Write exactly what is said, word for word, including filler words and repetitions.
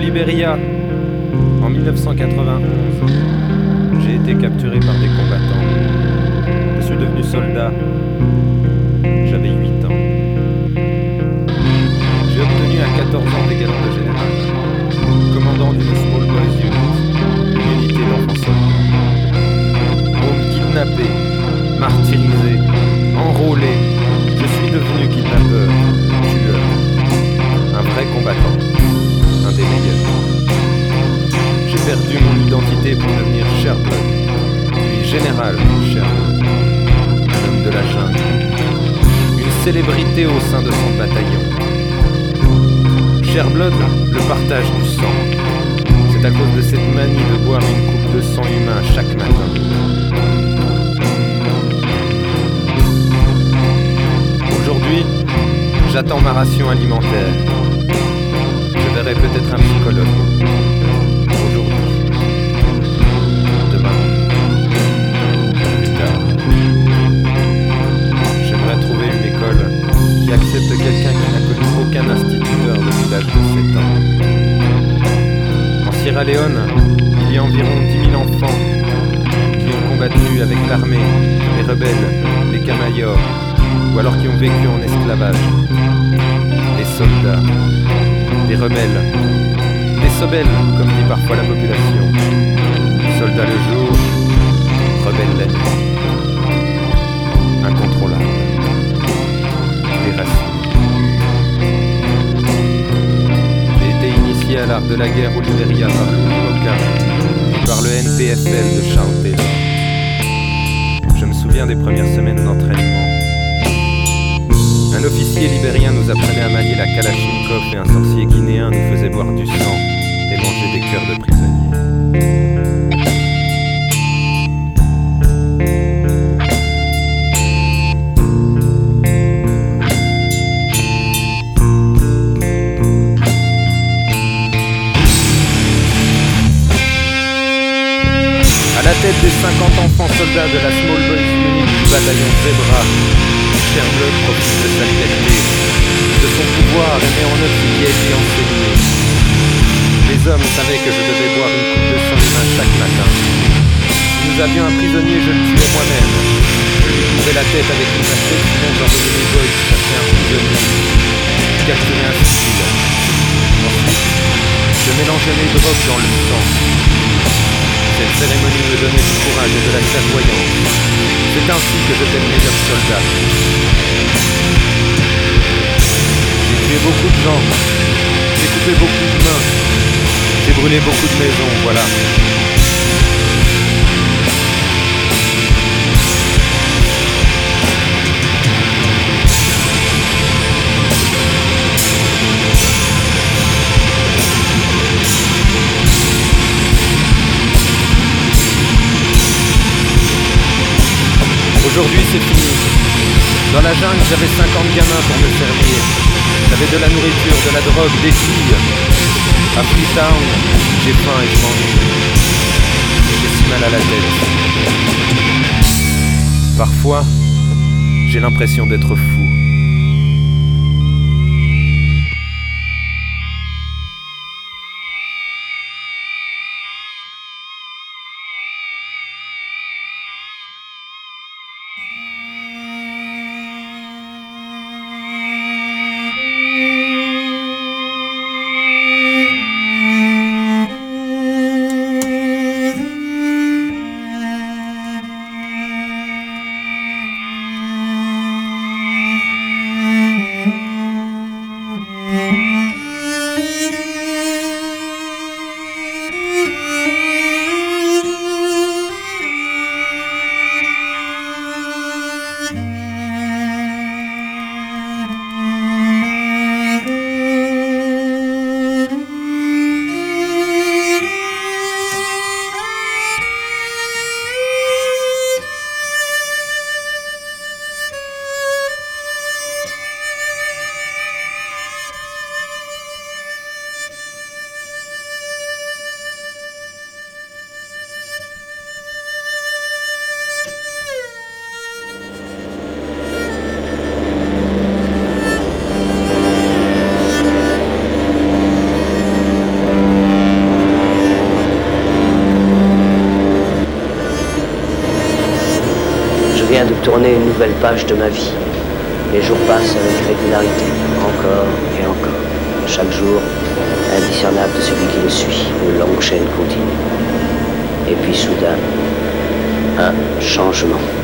Libéria, en mille neuf cent quatre-vingt-onze, j'ai été capturé par des combattants. Je suis devenu soldat. J'avais huit ans. J'ai obtenu à quatorze ans des galons de général, commandant d'une Small Boys Unit, une unité d'enfants soldats. Homme kidnappé, martyrisé, enrôlé, je suis devenu kidnappeur, tueur, un vrai combattant, un des meilleurs. J'ai perdu mon identité pour devenir Sherbrooke, puis général Sherbrooke, un homme de la jungle, une célébrité au sein de son bataillon. Sherbrooke, le partage du sang. C'est à cause de cette manie de boire une coupe de sang humain chaque matin. Aujourd'hui, j'attends ma ration alimentaire. Je verrai peut-être un psychologue. Aujourd'hui. Demain. Plus tard. J'aimerais trouver une école qui accepte quelqu'un qui n'a connu aucun instituteur depuis l'âge de sept ans. En Sierra Leone, il y a environ dix mille enfants qui ont combattu avec l'armée, les rebelles, les Camayors, ou alors qui ont vécu en esclavage. Des soldats, des rebelles, des sobels, comme dit parfois la population. Soldats le jour, rebelles la nuit. Incontrôlables. Déracinés. J'ai été initié à l'art de la guerre au Libéria par Louis Boca et par le N P F L de Charles Taylor. Je me souviens des premières semaines d'entraînement. Un officier libérien nous apprenait à manier la Kalachnikov et un sorcier guinéen nous faisait boire du sang et manger des cœurs de prisonniers. À la tête des cinquante enfants soldats de la Small Boys Unit du bataillon Zebra, Sherbrooke profite de sa liberté, de son pouvoir et met en œuvre ce qui a été enseigné. Les hommes savaient que je devais boire une coupe de sang humain chaque matin. Si nous avions un prisonnier, je le tuais moi-même. Je lui coupais la tête avec une machette, sinon j'envoyais mes boys chercher un prisonnier, capturer un civil. Ensuite, je mélangeais les drogues dans le sang. Cette cérémonie me donnait du courage et de la clairvoyance. C'est ainsi que j'étais le meilleur soldat. J'ai tué beaucoup de gens. J'ai coupé beaucoup de mains. J'ai brûlé beaucoup de maisons, voilà. Aujourd'hui, c'est fini. Dans la jungle, j'avais cinquante gamins pour me servir. J'avais de la nourriture, de la drogue, des filles. À Freetown, j'ai faim et je m'ennuie. J'ai si mal à la tête. Parfois, j'ai l'impression d'être fou. vient de tourner une nouvelle page de ma vie. Les jours passent avec régularité, encore et encore. Chaque jour, indiscernable de celui qui le suit, une longue chaîne continue. Et puis soudain, un changement.